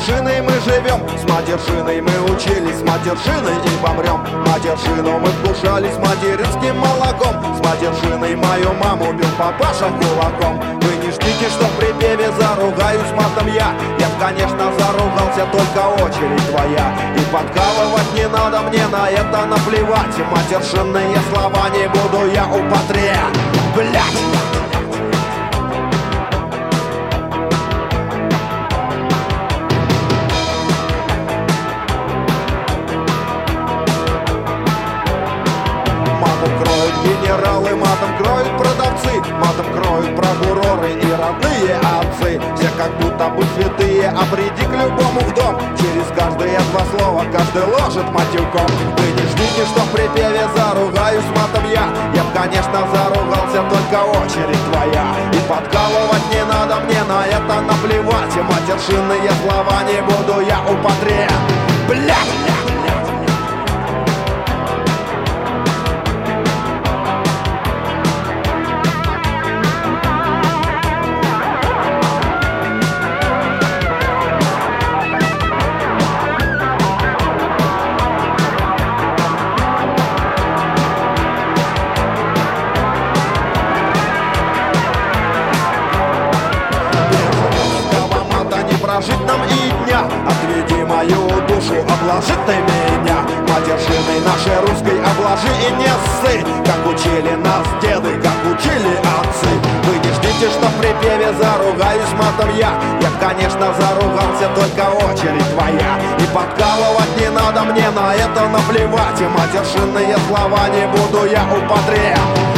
матершиной мы живем, с матершиной мы учились, с матершиной и помрем. Матершину мы вкушали с материнским молоком, с матершиной мою маму бил папаша кулаком. Вы не ждите, что в припеве заругаюсь матом я. Я, конечно, заругался, только очередь твоя. И подкалывать не надо, мне на это наплевать. Матершинные слова не буду я употреблять. Генералы матом кроют продавцы, матом кроют прокуроры и родные отцы. Все как будто бы святые, а приди к любому в дом, через каждые два слова каждый ложит матюком. Вы не ждите, что в припеве заругаюсь матом я. Я б, конечно, заругался, только очередь твоя. И подкалывать не надо, мне на это наплевать. И матершинные слова не буду я употреблять. Прожить нам и дня, отведи мою душу, обложи ты меня. Матершиной нашей русской обложи и не ссы, как учили нас деды, как учили отцы. Вы не ждите, что в припеве заругаюсь матом я. Я, конечно, заругался, только очередь твоя. И подкалывать не надо, мне на это наплевать. И матершинные слова не буду я употреблять.